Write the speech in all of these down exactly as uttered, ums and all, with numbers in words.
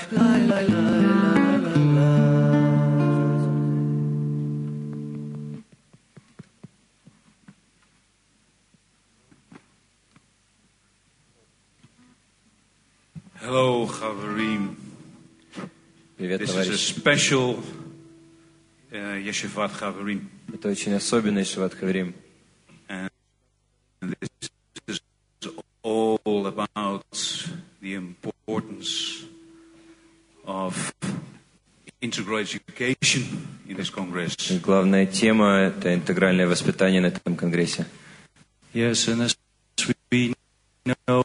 La, la, la, la, la, la. Hello, Chavarim. Привет, This is a товарищи. special uh, Yeshivat Chavarim. Это очень особенный Yeshivat Chaverim. And this is all about the importance of integral education in this Congress. И главная тема – это интегральное воспитание на этом конгрессе. Yes, and as we know,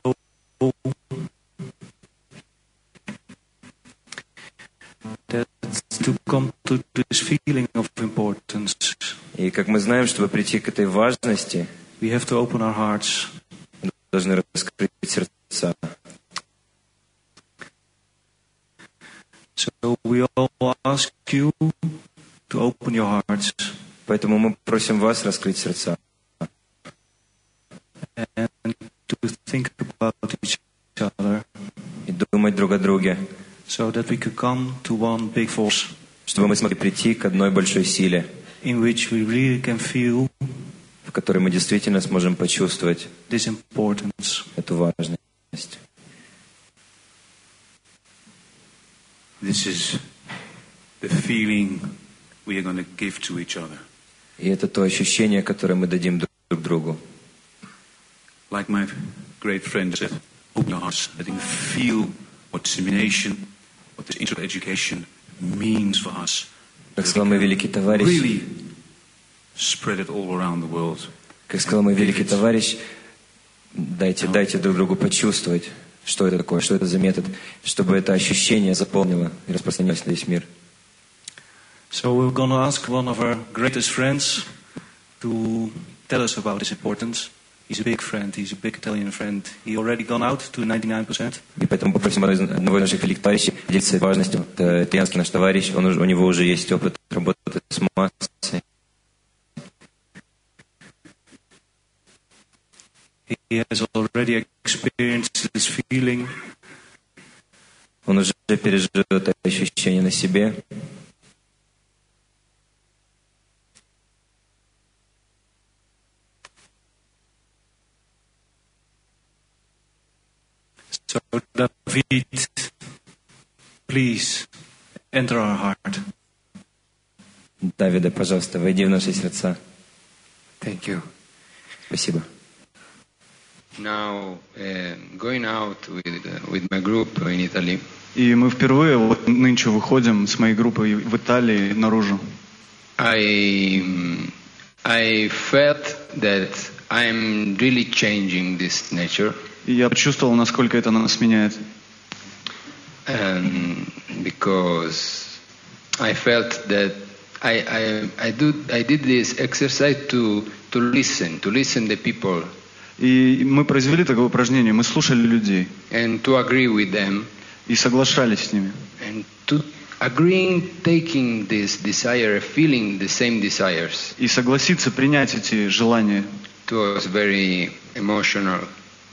to come to this feeling of importance, И как мы знаем, чтобы прийти к этой важности, we have to open our hearts. мы должны раскрыть сердца. So we all ask you to open your hearts. Поэтому мы просим вас раскрыть сердца. And to think about each other. И думать друг о друге. So that we could come to one big force. Чтобы мы смогли прийти к одной большой силе, In which we really can feel в которой мы действительно сможем почувствовать this importance. эту важность. This is the feeling we are going to give to each other. И это то ощущение, которое мы дадим друг другу. Like my great friend said, open your hearts, letting feel what dissemination, what this integral education means for us. Как сказал мой великий товарищ, Really spread it all around the world. как сказал мой великий товарищ, дайте, дайте друг другу почувствовать, что это такое, что это за метод, чтобы это ощущение заполнило и распространилось на весь мир. So we're going to ask one of our greatest friends to tell us about this importance. He's a big friend, he's a big Italian friend. He already gone out to ninety-nine percent. И поэтому попросим одного из наших великих товарищей поделиться важностью. Это итальянский наш товарищ, он, у него уже есть опыт работы с массой. He has already experienced this feeling. Он уже пережил это ощущение на себе. So David, please enter our heart. Давида, пожалуйста, войди в наши сердца. Thank you. Спасибо. Now, uh, going out with, uh, with my group in Italy, И мы впервые вот нынче выходим с моей группой в Италии наружу. I, um, I felt that I'm really changing this nature. И я почувствовал, насколько это на нас меняет. Um, because I felt that I, I, I, do, I did this exercise to, to listen, to listen to people. И мы произвели такое упражнение, мы слушали людей. And to agree with them. И соглашались с ними. And to agreeing, taking this desire, feeling the same desires. И согласиться принять эти желания. It was very emotional.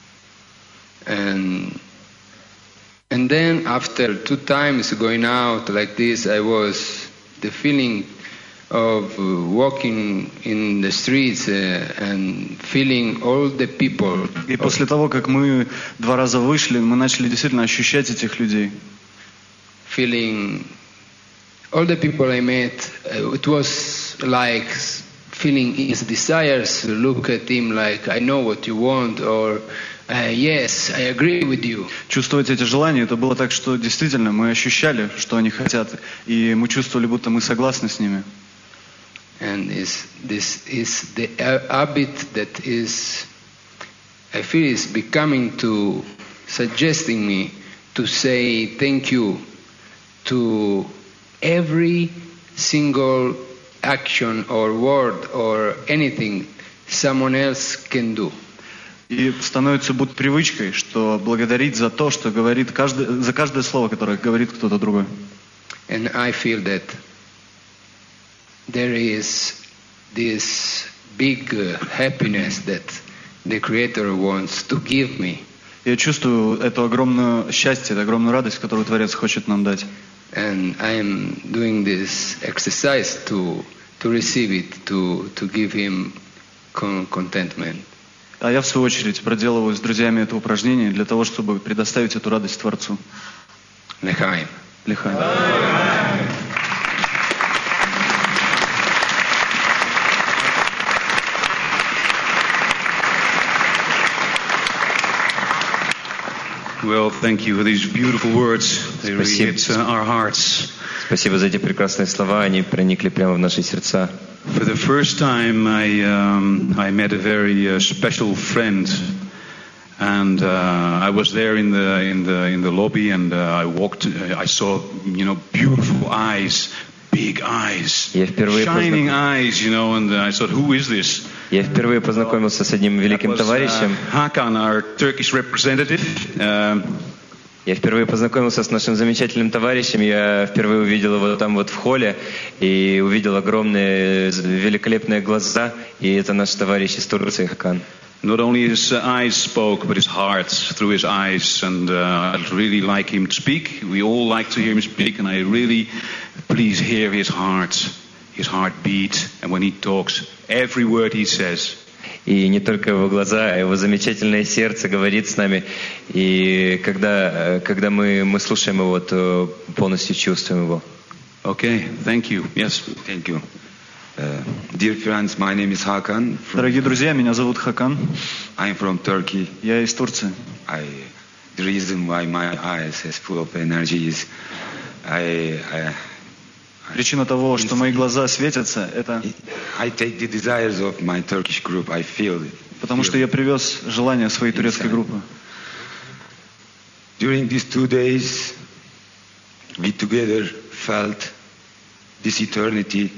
And and then after two times going out like this, I was the feeling of uh, walking in the streets uh, and feeling all the people. И после того, как мы два раза вышли, мы начали действительно ощущать этих людей. Feeling all the people I met, uh, it was like feeling his desires. Look at him like, I know what you want, or uh, yes, I agree with you. Чувствовать эти желания, это было так, что действительно мы ощущали, что они хотят, и мы чувствовали, будто мы согласны с ними. And is, this is the habit that is, I feel is becoming to, suggesting me to say thank you to every single action or word or anything someone else can do. И становится будто привычкой, что благодарить за то, что говорит каждый, за каждое слово, которое говорит кто-то другой. And I feel that there is this big uh, happiness that the Creator wants to give me. Я чувствую эту огромную счастье, эту огромную радость, которую Творец хочет нам дать. And I am doing this exercise to to receive it, to to give him con- contentment. А я, в свою очередь, проделываю с друзьями это упражнение для того, чтобы предоставить эту радость Творцу. L'chaim. Лихай. Well, thank you for these beautiful words. They really Спасибо. hit uh, our hearts. Спасибо за эти прекрасные слова, они проникли прямо в наши сердца. For the first time, I um, I met a very uh, special friend, and uh, I was there in the in the in the lobby, and uh, I walked. Uh, I saw, you know, beautiful eyes, big eyes, Я впервые shining познаком- eyes, you know, and I thought, who is this? Я впервые познакомился с одним That великим was, товарищем. uh, Hakan, our Turkish representative. Um, Я впервые познакомился с нашим замечательным товарищем. Я впервые увидел его там вот в холле и увидел огромные, великолепные глаза. И это наш товарищ из Турции, Хакан. Not only his uh, eyes spoke, but his heart through his eyes. And uh, I'd really like him to speak. We all like to hear him speak, and I really, please hear his heart, his heartbeat. And when he talks, every word he says. И не только его глаза, а его замечательное сердце говорит с нами. И когда, когда мы, мы слушаем его, то полностью чувствуем его. Okay, thank you. Yes. Thank you. Uh, dear friends, my name is Hakan. From, Дорогие друзья, меня зовут Хакан. I'm from Turkey. Я из Турции. I, the reason why my eyes is full of energy is I, I, Причина того, что мои глаза светятся, это I take the desires of my Turkish group. I feel it. потому, что я привез желание своей турецкой группы. During these two days, we together felt this eternity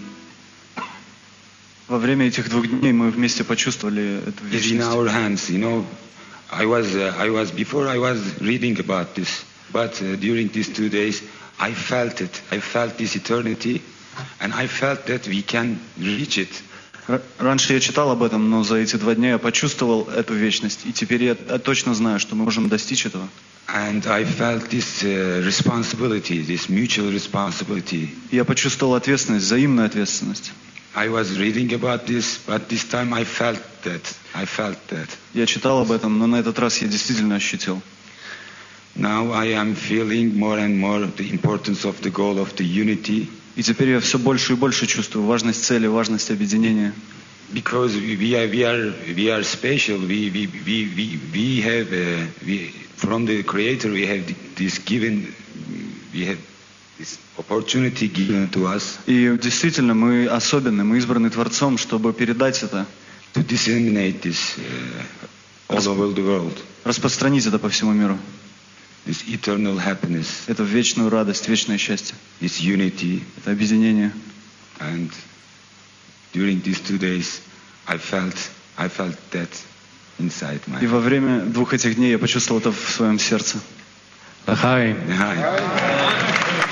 Во время этих двух дней мы вместе почувствовали эту is in вечность. our hands. You know, I was, uh, I was before I was reading about this, but uh, during these two days, I felt it. I felt this eternity, and I felt that we can reach it. Р- Раньше я читал об этом, но за эти два дня я почувствовал эту вечность. И теперь я я точно знаю, что мы можем достичь этого. And I felt this uh, responsibility, this mutual responsibility. И я почувствовал ответственность, взаимную ответственность. I was reading about this, but this time I felt that. I felt that. Я читал об этом, но на этот раз я действительно ощутил. Now I am feeling more and more the importance of the goal of the unity, И теперь я все больше и больше чувствую важность цели, важность объединения. because we we are we are we are special. We we we we, we have uh, we from the Creator we have this given we have this opportunity given to us И действительно мы особенны, мы избраны Творцом, чтобы передать это, to disseminate this uh, all over the world. распространить это по всему миру. This eternal happiness, Это вечную радость, вечное счастье, this unity, это объединение. and during these two days, I felt I felt that inside my И во время двух этих дней я почувствовал это в своем сердце. Hi. Hi.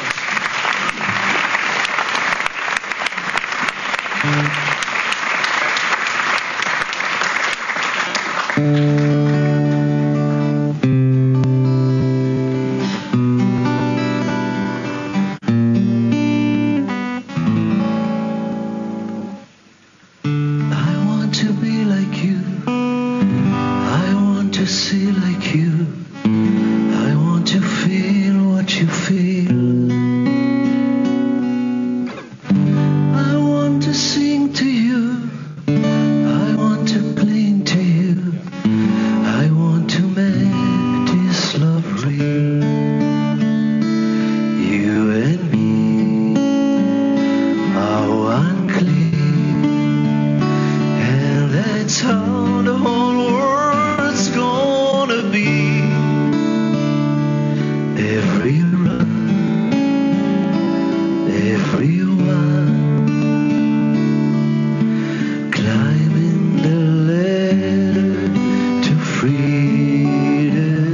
I want to be like you. I want to see like you. I want to feel what you feel. I want to sing to you. I want to cling to you. I want to make this love real. You and me are one clean. And that's how the whole world's gonna be. Everyone, everyone, climbing the ladder to freedom,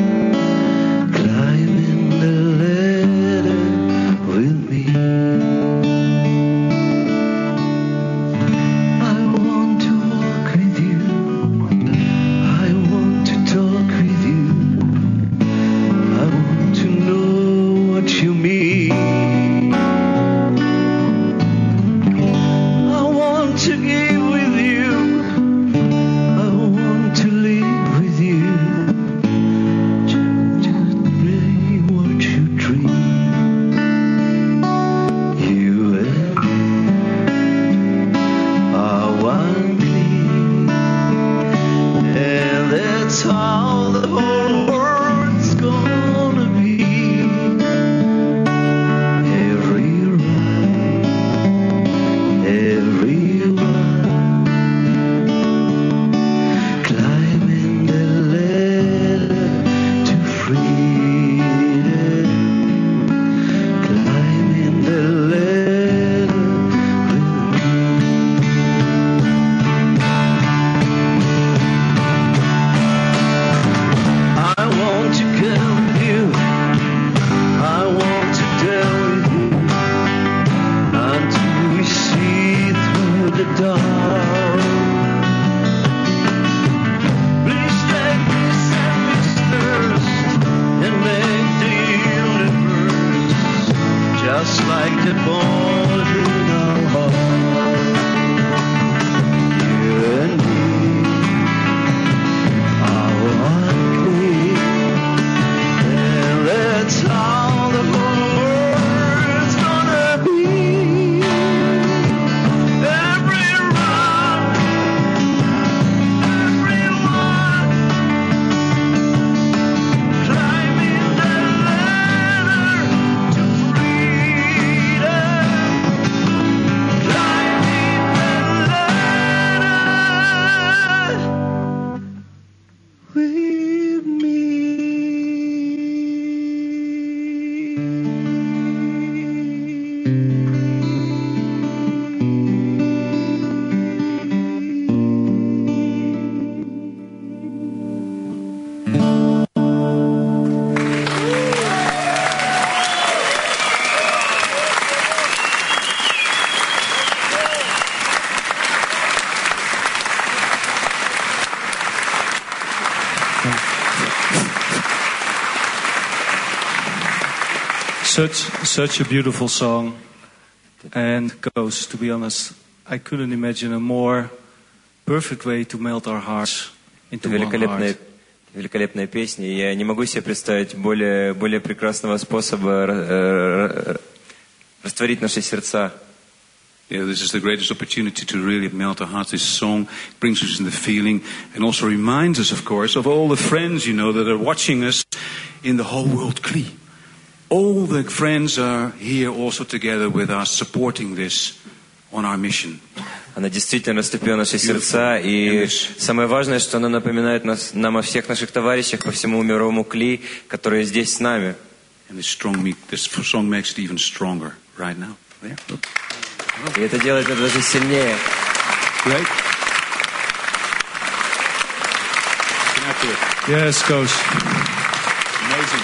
climbing the ladder with me. I want to walk with you. I want to talk with you. just like the bones in our heart. You and me, our one plea, and that's how the whole world's gonna be. Everyone, everyone, climbing the ladder to freedom, climbing the ladder with me. Such such a beautiful song, and goes. To be honest, I couldn't imagine a more perfect way to melt our hearts into one Великолепная, heart. великолепная песня. И я не могу себе представить более, более прекрасного способа э, растворить наши сердца. Yeah, this is the greatest opportunity to really melt our hearts. This song brings us in the feeling and also reminds us, of course, of all the friends, you know, that are watching us in the whole world. Kli. All the friends are here also together with us, supporting this on our mission. Она действительно растопила наши сердца, и самое важное, что она напоминает нас, нам о всех наших товарищах по всему мировому Кли, которые здесь с нами. And this, strong, this song makes it even stronger right now. There, look. И это делает это даже сильнее. Great. Yes, coach. Amazing.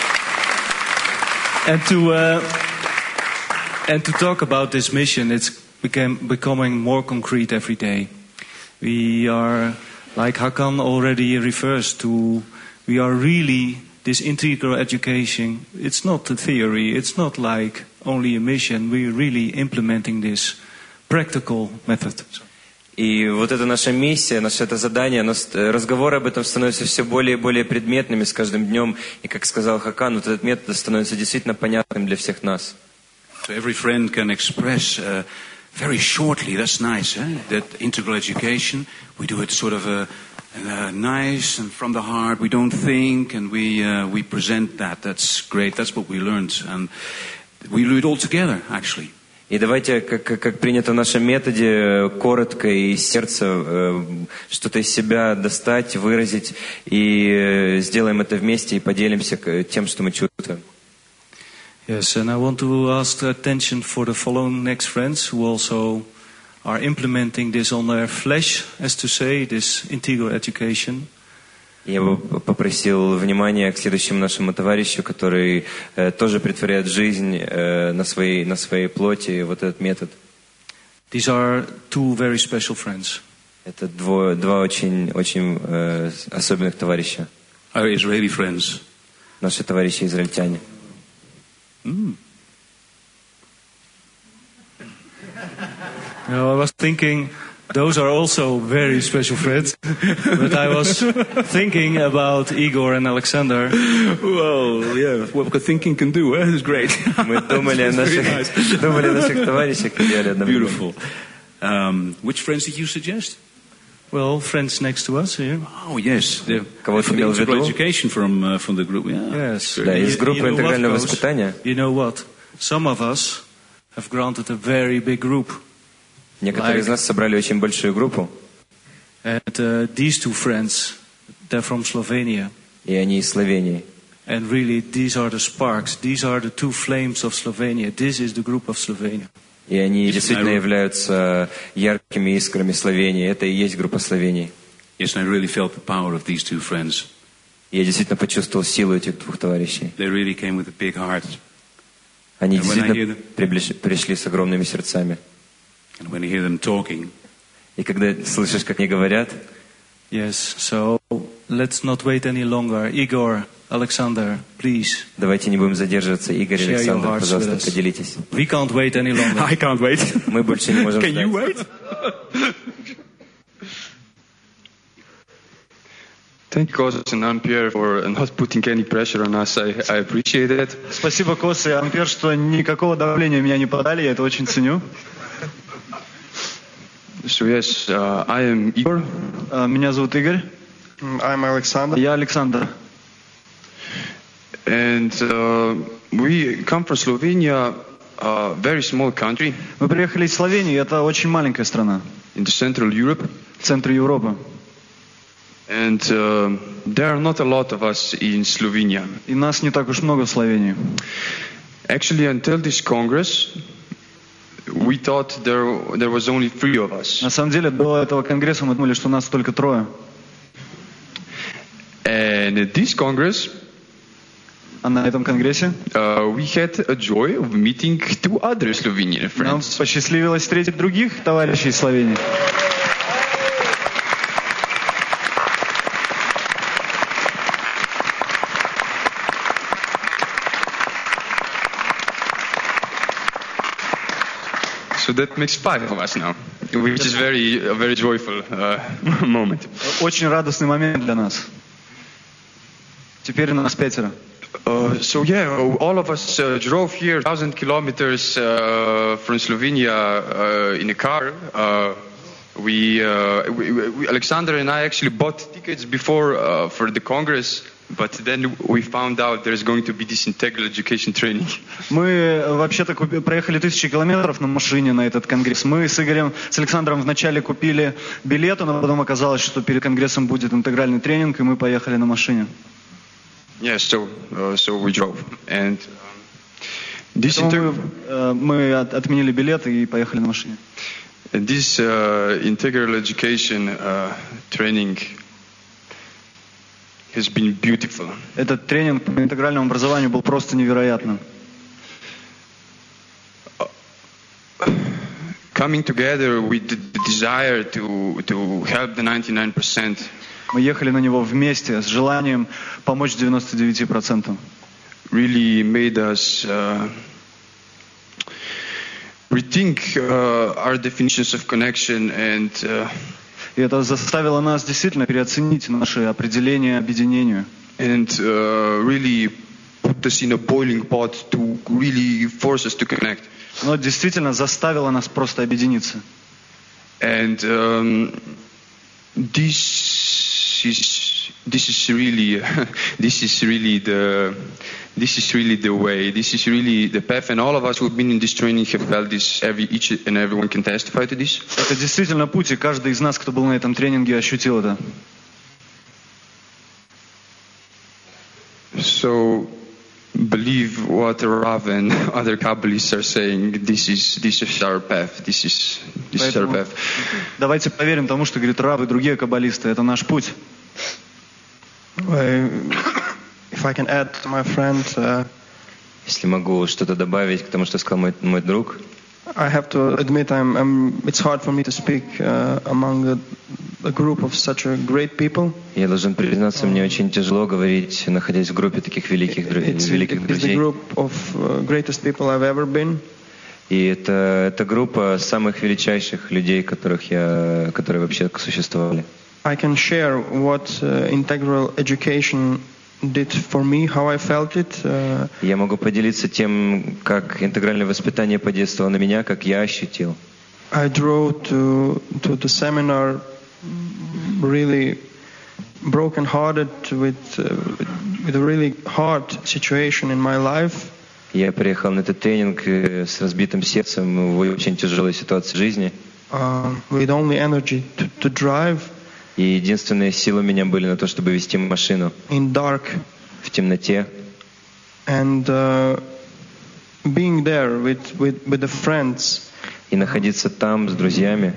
And to uh, and to talk about this mission, it's became becoming more concrete every day. We are, like Hakan already refers to, we are really this integral education. It's not a theory. It's not like only a mission. We're really implementing this practical method. И вот это наша миссия, наше это задание, оно, разговоры об этом становятся все более и более предметными с каждым днем. И, как сказал Хакан, вот этот метод становится действительно понятным для всех нас. So every friend can express uh, very shortly, that's nice, eh? That integral education, we do it sort of uh, uh, nice and from the heart, we don't think, and we, uh, we present that. That's great, that's what we learned. And we do it all together, actually. И давайте, как, как принято в нашем методе, коротко и из сердца э, что-то из себя достать, выразить, и э, сделаем это вместе и поделимся тем, что мы чувствуем. Yes, and I want to ask attention for the following next friends who also are implementing this on their flesh, as to say, this integral education. Я бы попросил внимания к следующему нашему товарищу, который э, тоже претворяет жизнь э, на своей на своей плоти вот этот метод. These are two very special friends. Это двое, два очень очень э, особенных товарища. Our Israeli friends. Наши товарищи израильтяне. Mm. You know, I was thinking, those are also very special friends. But I was thinking about Igor and Alexander. Well, yeah, what thinking can do, eh? It's great. Мы думали о наших, думали о наших товарищах. Beautiful. Um, which friends did you suggest? Well, friends next to us here. Oh, yes. The, Кого ты from the имел в integral виду? education from, uh, from the group. Yeah. Yes. Да, из You- группы you know what, интегрального Coach? воспитания. You know what? Some of us have granted a very big group. Некоторые из нас собрали очень большую группу, And uh, these two friends, they're from Slovenia. и они из Словении. And really, these are the sparks. These are the two flames of Slovenia. This is the group of Slovenia. И они Yes, действительно I- являются яркими искрами Словении. Это и есть группа Словении. Yes, I really felt the power of these two friends. И я действительно почувствовал силу этих двух товарищей. They really came with a big heart. Они And when I действительно hear them- приближ- пришли с огромными сердцами. And when you hear them talking, И когда слышишь, как они говорят, Yes, so let's not wait any longer. Igor, Alexander, please. Давайте не будем задерживаться. Игорь, Share your Александр, hearts пожалуйста, with us. поделитесь. We can't wait any longer. I can't wait. Мы больше не можем Can ждать. you wait? Thank you, Kostas and Anne-Pierre, for not putting any pressure on us. I, I appreciate it. Спасибо, Коса и Ампер, что никакого давления меня не подали, я это очень ценю. So yes, uh, I am Igor. А, Меня зовут Игорь. I'm Alexander. Я Александр. And uh, we come from Slovenia, a very small country Мы приехали из Словении, это очень маленькая страна, in the Central Europe. в центре Европы. And uh, there are not a lot of us in Slovenia. И нас не так уж много в Словении. Actually, until this Congress, we thought there, there was only three of us. На самом деле, до этого конгресса мы думали, что нас только трое. And at this Congress, А на этом конгрессе uh, we had a joy of meeting two other Slovenian нам friends. посчастливилось встретить других товарищей из Словении. So that makes five of us now, which is very, a very joyful uh, moment. Очень радостный момент для нас. Теперь нас пятеро. Uh, so yeah, all of us uh, drove here thousand kilometers uh, from Slovenia uh, in a car. Uh, we, uh, we, we, Alexander and I actually bought tickets before uh, for the Congress, but then we found out there's going to be this integral education training. Мы вообще-то купи- проехали тысячи километров на машине на этот конгресс. Мы с Игорем, с Александром вначале купили билеты, но потом оказалось, что перед конгрессом будет интегральный тренинг, и мы поехали на машине. Yeah, so uh, so we drove, and um, this Поэтому inter- мы, э, мы от- отменили билеты и поехали на машине. and this uh, integral education uh, training has been beautiful. Этот тренинг по интегральному образованию был просто невероятным. Coming together with the the desire to to help the ninety-nine percent Мы ехали на него вместе с желанием помочь девяносто девять процентов. really made us uh, rethink uh, our definitions of connection and uh, И это заставило нас действительно переоценить наши определения объединению. and uh, really put us in a boiling pot to really force us to connect. Но действительно заставило нас просто объединиться. And um, this is this is really this is really the this is really the way. This is really the path. And all of us who've been in this training have felt this. Every each and everyone can testify to this. Это действительно путь, и каждый из нас, кто был на этом тренинге, ощутил это. So believe what Rav and other Kabbalists are saying. This is this is our path. This is this is our Поэтому path. давайте поверим тому, что говорит Рав и другие каббалисты. Это наш путь. I, if I can add to my friend, uh, Если могу что-то добавить к тому, что сказал мой, мой друг, I have to admit I'm, I'm, it's hard for me to speak uh, among a, a group of such a great people. я должен признаться, мне очень тяжело говорить, находясь в группе таких великих, дру- It's, великих it's the друзей. group of uh, greatest people I've ever been. И это, это группа самых величайших людей, которых я, которые вообще существовали. I can share what uh, integral education did for me, how I felt it. Uh, Я могу поделиться тем, как интегральное воспитание подействовало на меня, как я ощутил. I drove to to the seminar really broken-hearted with uh, with a really hard situation in my life. Я приехал на этот тренинг э, с разбитым сердцем в очень тяжелой ситуации жизни. Uh, with only energy to, to drive И единственные силы у меня были на то, чтобы вести машину in dark, в темноте. and uh, being there with, with, with the friends, И находиться там с друзьями,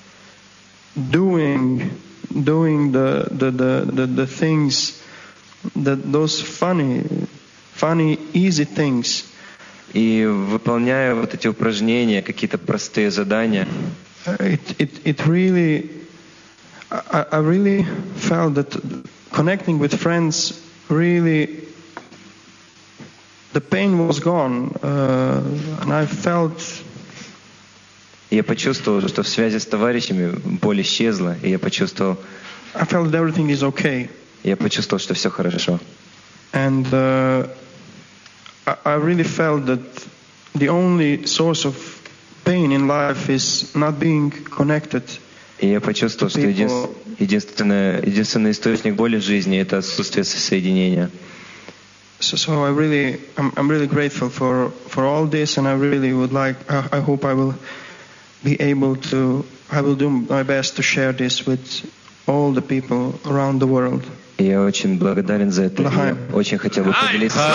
doing doing the the, the, the, the things that those funny funny easy things. и выполняя вот эти упражнения, какие-то простые задания, It it it really I, I really felt that connecting with friends really, the pain was gone, uh, and I felt. Я почувствовал, что в связи с товарищами боль исчезла, и я почувствовал. I felt that everything is okay. Я почувствовал, что все хорошо. And uh, I, I really felt that the only source of pain in life is not being connected. И я почувствовал, что единственный, единственный, единственный источник боли в жизни — это отсутствие соединения. So, so I really, I'm, I'm really grateful for, for all this, and I really would like, I, I hope I will be able to, I will do my best to share this with all the people around the world. Я очень благодарен за это. Я очень хотел бы поделиться.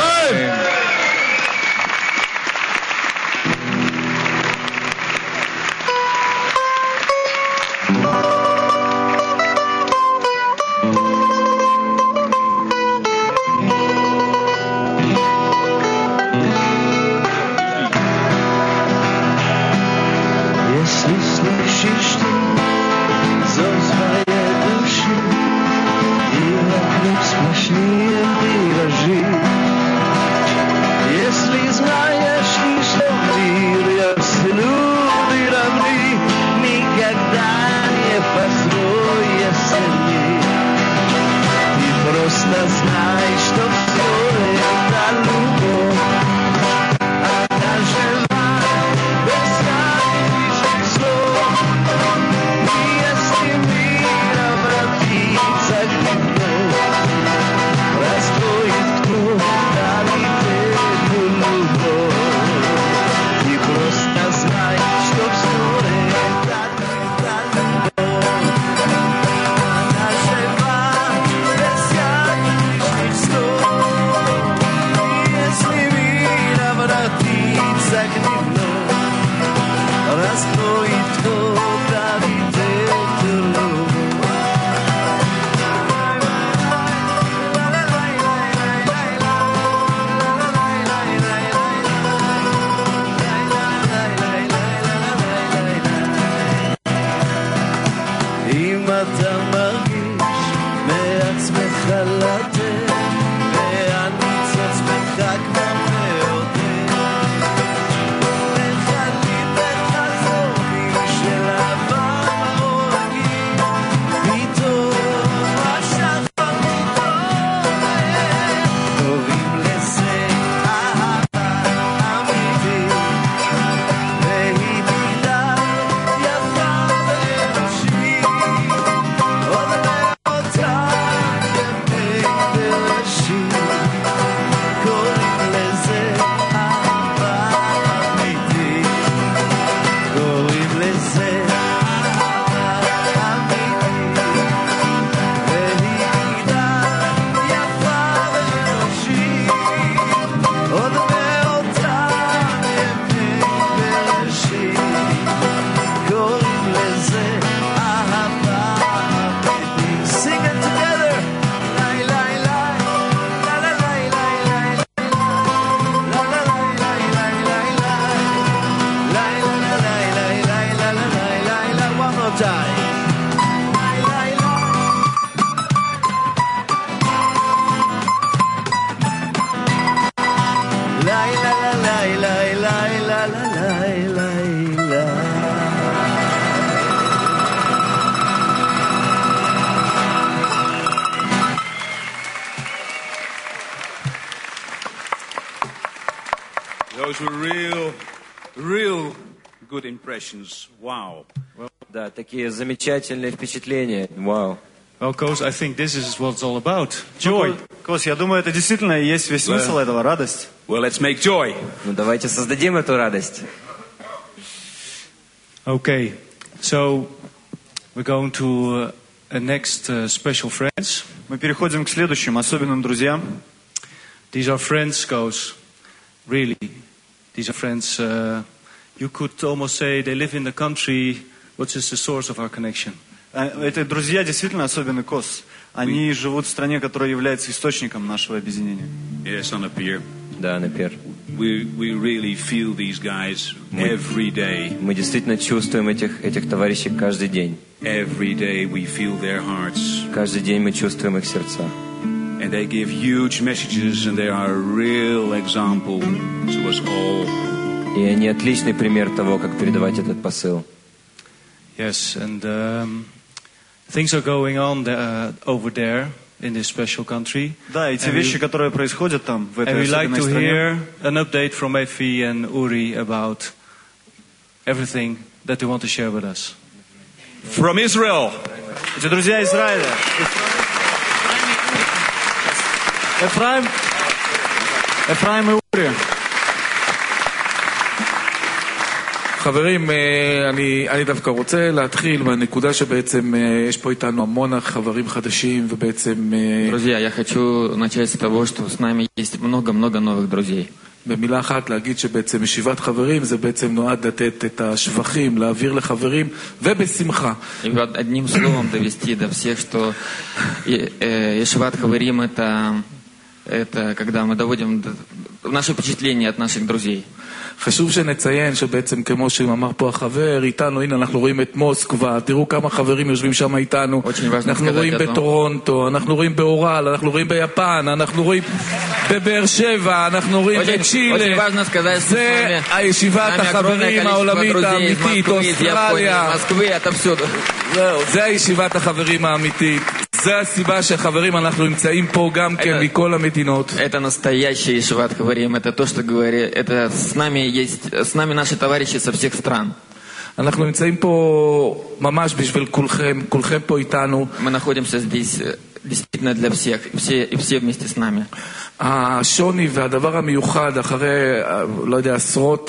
Those were real, real good impressions. Wow. Well, да, такие замечательные впечатления. Вау. Well, Kos, I think this is what it's all about. Joy. Кос, я думаю, это действительно и есть весь смысл этого, радость. Well, let's make joy. Ну, давайте создадим эту радость. Okay, so we're going to uh, a next uh, special friends. Мы переходим к следующим особенным друзьям. These are friends, Kos. Really, these are friends. Uh, you could almost say they live in the country, which is the source of our connection. Это друзья действительно особенный, Кос. Они We... живут в стране, которая является источником нашего объединения. Yes, on a pier. Да, на пир. We we really feel these guys every day. Мы действительно чувствуем этих этих товарищей каждый день. Every day we feel their hearts. Каждый день мы чувствуем их сердца. and they give huge messages, and they are a real example to us all. И они отличный пример того, как передавать этот посыл. Yes, and um, things are going on uh, over there in this special country. Да, и те вещи, которые происходят там, в этой And we like особенной to стране. hear an update from Efi and Uri about everything that they want to share with us. From Israel. Эти друзья Израиля. Эфраим, Эфраим и Ури. חברים, אני, אני דווקא רוצה להתחיל מהנקודה שבעצם יש פה איתנו המון חברים חדשים ובעצם... Друзья, я хочу начать с того, что с нами есть много-много новых друзей. במילה אחת להגיד שבעצם ישיבת חברים זה בעצם נועד לתת את השבחים, להעביר לחברים ובשמחה. И одним словом довести до всех, что Ешиват Хаверим это, это когда мы доводим наши впечатления от наших друзей. חשוב שנציין שבעצם כמו שאמר פה החבר איתנו, הנה אנחנו רואים את מוסקבה, תראו כמה חברים יושבים שם איתנו, אנחנו רואים בטורונטו, אנחנו רואים באורל, אנחנו רואים ביפן, אנחנו רואים בבאר שבע, אנחנו רואים בצ'ילה. זה הישיבת החברים העולמית האמיתית, אוסטרליה, זה הישיבת החברים האמיתית. זה הסיבה שחברים אנחנו נמצאים פה גם כן מכל המדינות. Это настоящий Ешиват Хаверим, это то, что говорит, это с нами есть, с нами наши товарищи со всех стран. אנחנו נמצאים פה ממש בשביל כולכם, כולכם פה איתנו. Мы находимся здесь действительно для всех, все, и все вместе с нами. השוני והדבר המיוחד אחרי, לא יודע, עשרות,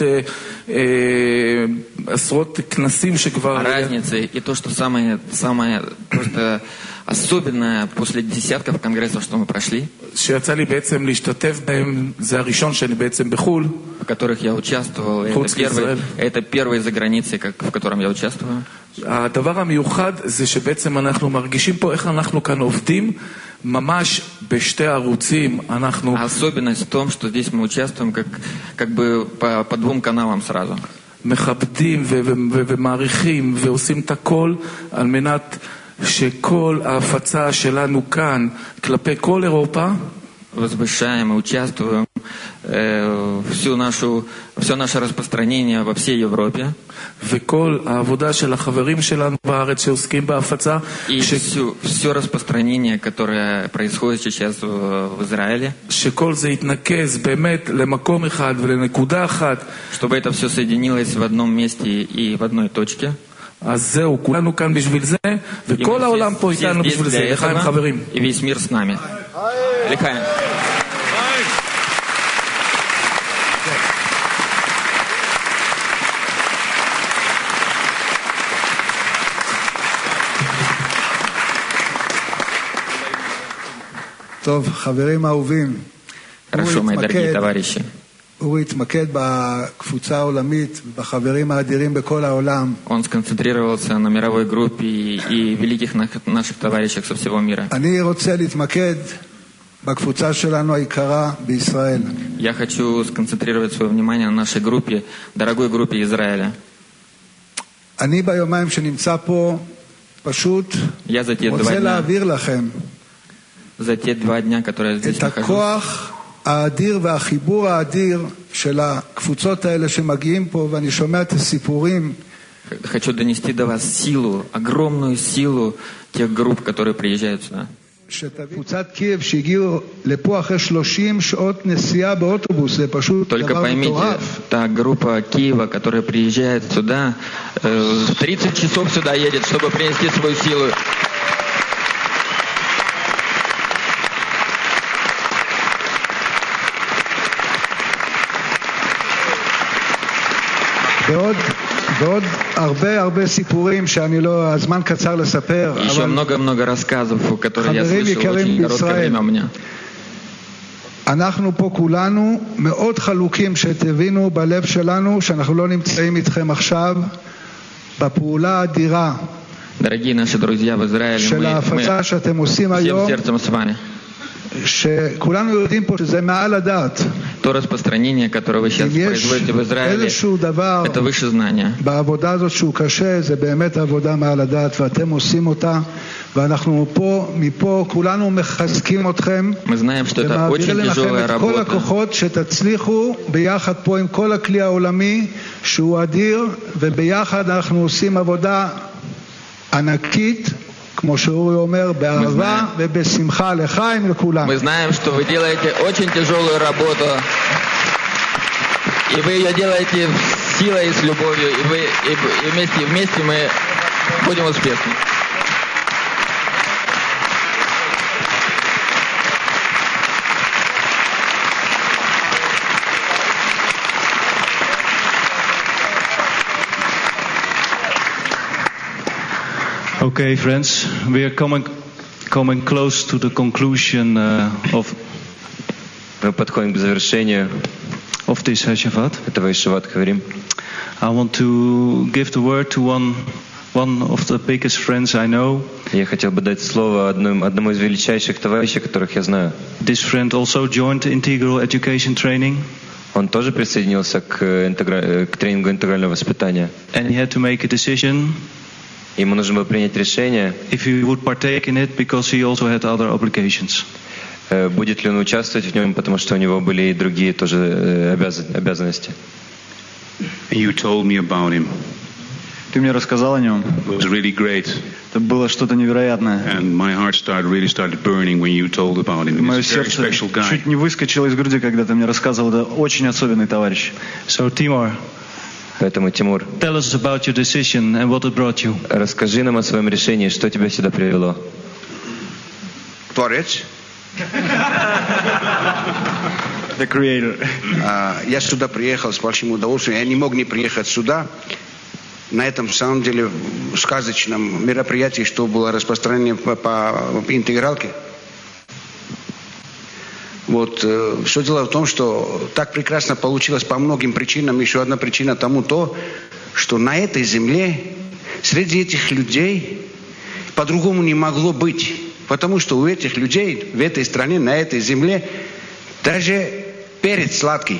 עשרות כנסים שכבר... Разница и то, что самое, самое просто особенное после десятков конгрессов, что мы прошли, שיצא לי בעצם להשתתף בהם, זה הראשון שאני בעצם בחול, в которых я участвовал, это первый, это первый за границей, как, в котором я участвую. הדבר המיוחד זה שבעצם אנחנו מרגישים פה איך אנחנו כאן עובדים ממש בשתי ערוצים. אנחנו... Особенность в том, что здесь мы участвуем как, как бы по, по двум каналам сразу. מכבדים ו- ו- ו- ומעריכים ועושים את הכל על מנת שכל ההפצה שלנו כאן כלפי כל אירופה возвышаем и участвуем э, всю нашу, все наше распространение во всей Европе. וכל העבודה של החברים שלנו בארץ שעוסקים בהפצה. И ש... все, все распространение, которое происходит сейчас в, в Израиле. שכל זה יתנקז באמת למקום אחד ולנקודה אחת. Чтобы это все соединилось в одном месте и в одной точке. אז זהו, כולנו כאן בשביל זה, וכל העולם פה איתנו בשביל זה. לחיים חברים. И весь мир с нами. לחיים. טוב, חברים אהובים. Хорошо, мои дорогие товарищи. הוא התמקד בקבוצה העולמית, בחברים האדירים בכל העולם. Он сконцентрировался на мировой группе и великих наших товарищах со всего мира. אני רוצה להתמקד בקבוצה שלנו היקרה בישראל. Я хочу сконцентрировать свое внимание на нашей группе, дорогой группе Израиля. אני ביומיים שנמצא פה פשוט רוצה להעביר לכם за те два дня, которые я здесь את הכוח האדיר והחיבור האדיר של הקבוצות האלה שמגיעים פה, ואני שומע את הסיפורים. Хочу донести до вас силу, огромную силу тех групп, которые приезжают сюда. קבוצת קייב שהגיעו לפה אחרי שלושים שעות נסיעה באוטובוס, זה פשוט דבר מטורף. Та группа Киева, которая приезжает сюда, тридцать часов сюда едет, чтобы принести свою силу. ועוד, ועוד הרבה הרבה סיפורים שאני לא, הזמן קצר לספר. Еще много-много рассказов, которые я слышал очень короткое время у меня. אנחנו פה כולנו מאוד חלוקים, שתבינו בלב שלנו שאנחנו לא נמצאים איתכם עכשיו בפעולה האדירה Дорогие наши друзья в Израиле, של ההפצה שאתם עושים היום, всем сердцем с вами. שכולנו יודעים פה שזה מעל הדעת. то распространение, которое вы сейчас производите в Израиле, это выше знания. בעבודה הזאת שהוא קשה, זה באמת עבודה מעל הדעת, ואתם עושים אותה, ואנחנו פה, מפה, כולנו מחזקים אתכם, ומעבירים לכם את כל הכוחות שתצליחו ביחד פה עם כל הכלי העולמי, שהוא אדיר, וביחד אנחנו עושים עבודה ענקית, כמו שאורי אומר, באהבה ובשמחה לחיים לכולם. Мы знаем, что вы делаете очень тяжелую работу, и вы ее делаете с силой и с любовью, и, вы, и, и вместе, вместе мы будем успешны. Okay, friends, we are coming coming close to the conclusion uh, of. Мы подходим к завершению of this Hashavat. Этого Hashavat Haverim. I want to give the word to one one of the biggest friends I know. Я хотел бы дать слово одному одному из величайших товарищей, которых я знаю. This friend also joined integral education training. Он тоже присоединился к, интегра... к тренингу интегрального воспитания. And he had to make a decision. Ему нужно было принять решение. If he would partake in it, because he also had other obligations. Будет ли он участвовать в нем, потому что у него были и другие тоже обязан... обязанности. You told me about him. Ты мне рассказал о нем. It was really great. Это было что-то невероятное. And my heart started really started burning when you told about him. Мое сердце чуть не выскочило из груди, когда ты мне рассказывал. Это очень особенный товарищ. So, Timur. Поэтому, Тимур, tell us about your decision and what it brought you. Расскажи нам о своем решении, что тебя сюда привело. Творец. The Creator. Uh, я сюда приехал с большим удовольствием. Я не мог не приехать сюда. На этом, в самом деле, сказочном мероприятии, что было распространение по, по, по интегралке. Вот, э, все дело в том, что так прекрасно получилось по многим причинам. Еще одна причина тому то, что на этой земле, среди этих людей, по-другому не могло быть. Потому что у этих людей, в этой стране, на этой земле, даже перец сладкий.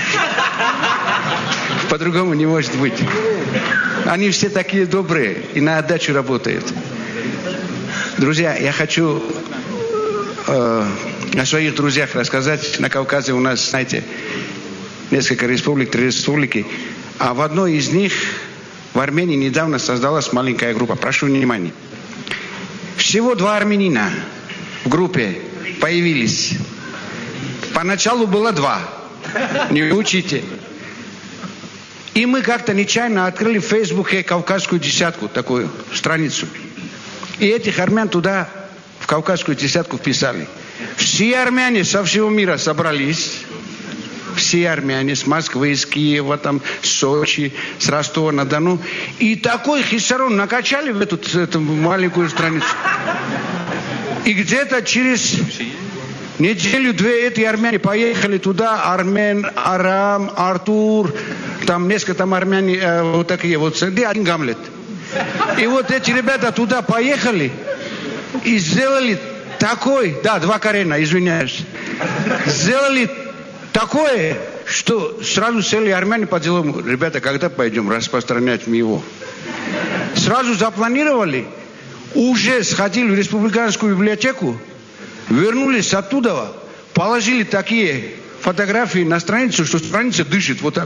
По-другому не может быть. Они все такие добрые и на отдачу работают. Друзья, я хочу... Э, о своих друзьях рассказать. На Кавказе у нас, знаете, несколько республик, три республики. А в одной из них, в Армении, недавно создалась маленькая группа. Прошу внимания. Всего два армянина в группе появились. Поначалу было два. Не учите. И мы как-то нечаянно открыли в Фейсбуке Кавказскую десятку, такую страницу. И этих армян туда, в Кавказскую десятку, вписали. Все армяне со всего мира собрались. Все армяне с Москвы, с Киева, там, с Сочи, с Ростова-на-Дону. И такой хисарон накачали в эту, эту маленькую страницу. И где-то через неделю-две эти армяне поехали туда. Армен, Арам, Артур, там несколько там армяне, э, вот такие вот, где один Гамлет. И вот эти ребята туда поехали и сделали такой, да, два Карена, извиняюсь. Сделали такое, что сразу сели армяне по делам. Ребята, когда пойдем распространять его? Сразу запланировали, уже сходили в республиканскую библиотеку, вернулись оттуда, положили такие фотографии на страницу, что страница дышит вот так.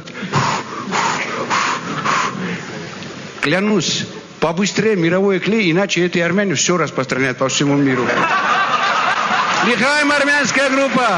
Клянусь, побыстрее мировой клей, иначе эти армяне все распространяют по всему миру. Лихаем армянская группа!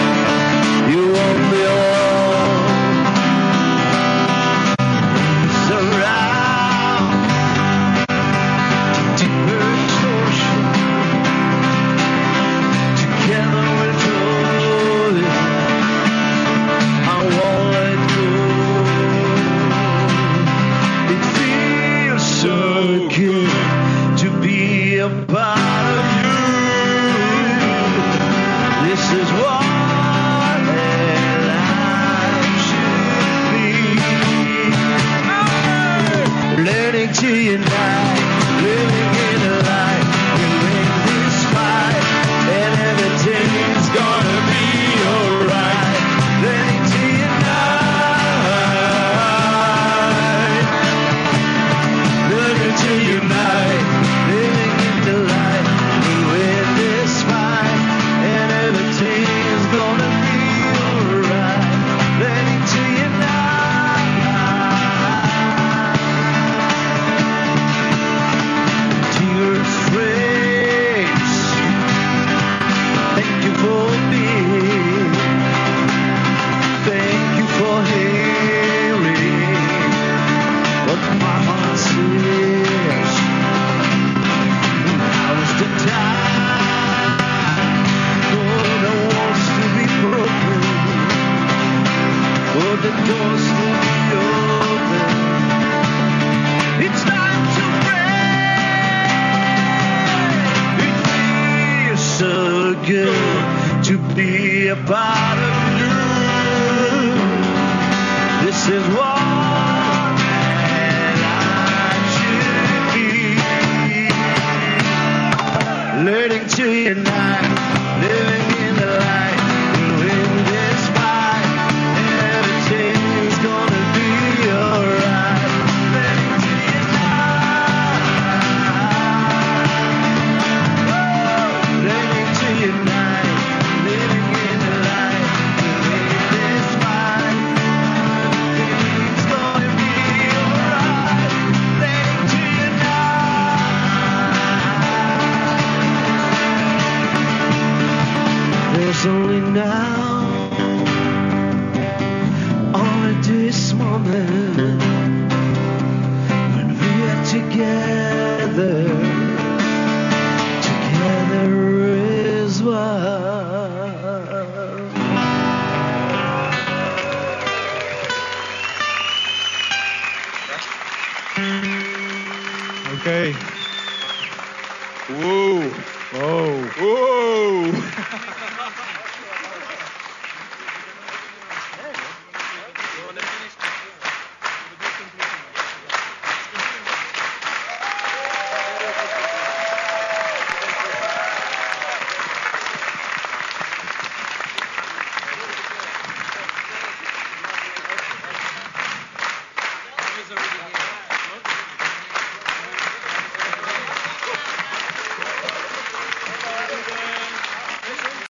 You won't be alone. so good to be a part of you. This is what life should be. Learning to unite, living in a life, we win this fight, and everything's gonna be alright. Learning to unite, learning to unite, living in the light, we win this fight, and everything's gonna be alright. Learning to unite, tears race. Thank you for being, thank you for hearing what my heart says. Now's the time for the walls to be broken, for the doors to be open. It's time to break. It feels so good to be a part of you. This is what life should be. Learning to unite, living in the light, win this fight, everything's gonna be alright. Learning to unite, learning to unite, living in the light, win this fight, everything's gonna be alright. Learning to unite. There's only now, only this moment, when we are together, together is one. Okay. Whoa. Whoa. Whoa.